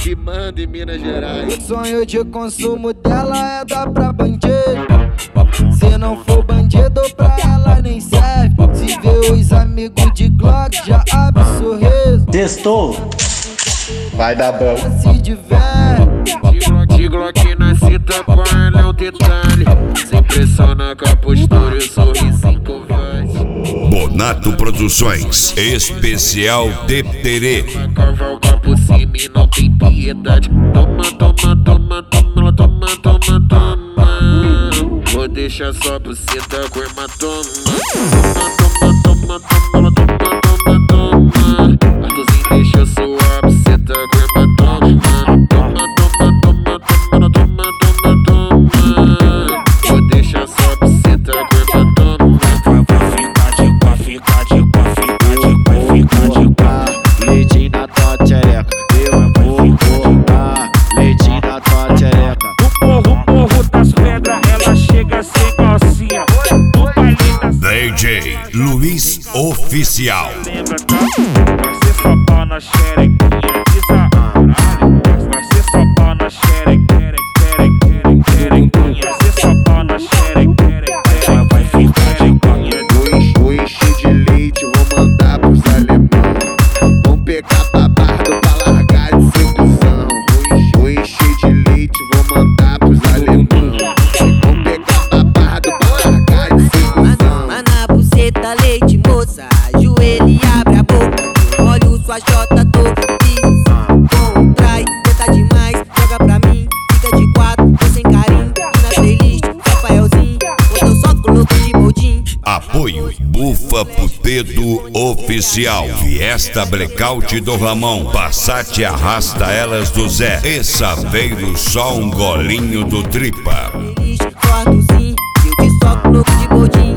que manda em Minas Gerais. O sonho de consumo dela é dar pra bandido. Se não for bandido, pra ela nem serve. Se vê os amigos de Glock, já abre sorriso. Testou. Vai dar bom. Se diverte. De Glock na cita, com ela é um detalhe. Se impressiona com a postura e o sorrisinho covarde. Bonato Produções, especial Teterê. Cavalga por cima e não tem piedade. Toma, toma, toma, toma, toma, toma, toma. Vou deixar só buceta com hematoma. Toma, toma, toma, toma, toma, toma, toma. Arthurzinho deixa sua buceta com hematoma. Toma, toma, toma, toma, toma, toma, toma. Vou deixar só buceta com hematoma. Leitinho na tua tchereca, eu vou dar leitinho na tua tchereca. O morro das pedras, ela chega sem calcinha. O baile da DJ Luiz Oficial. lembra, tá? Vai ser só pau na xerequinha, desarralho. Vai ser só pau na xerequinha, vai ser só pau na xerequinha. Vai ficar de banha. Vou encher de leite, vou mandar pros alemão. Vou pegar babado pra largar de ser cuzão. Vou encher de leite, vou mandar pros alemão. Vou pegar babado pra largar de ser cuzão. Na buceta, leite, moça, ajoelha e abre a boca. Olho sua jota, tô contrai, tenta demais, joga pra mim, fica de quatro, tô sem carinho. E na playlist, Rafaelzinho, botou só coloco de moldinho. Apoio Bufa Putedo Oficial. Fiesta Blackout do Ramon. Passat arrasta elas do Zé. E Saveiro só um golinho do Tripa. Playlist, Arthurzinho, eu que só coloco de moldinho.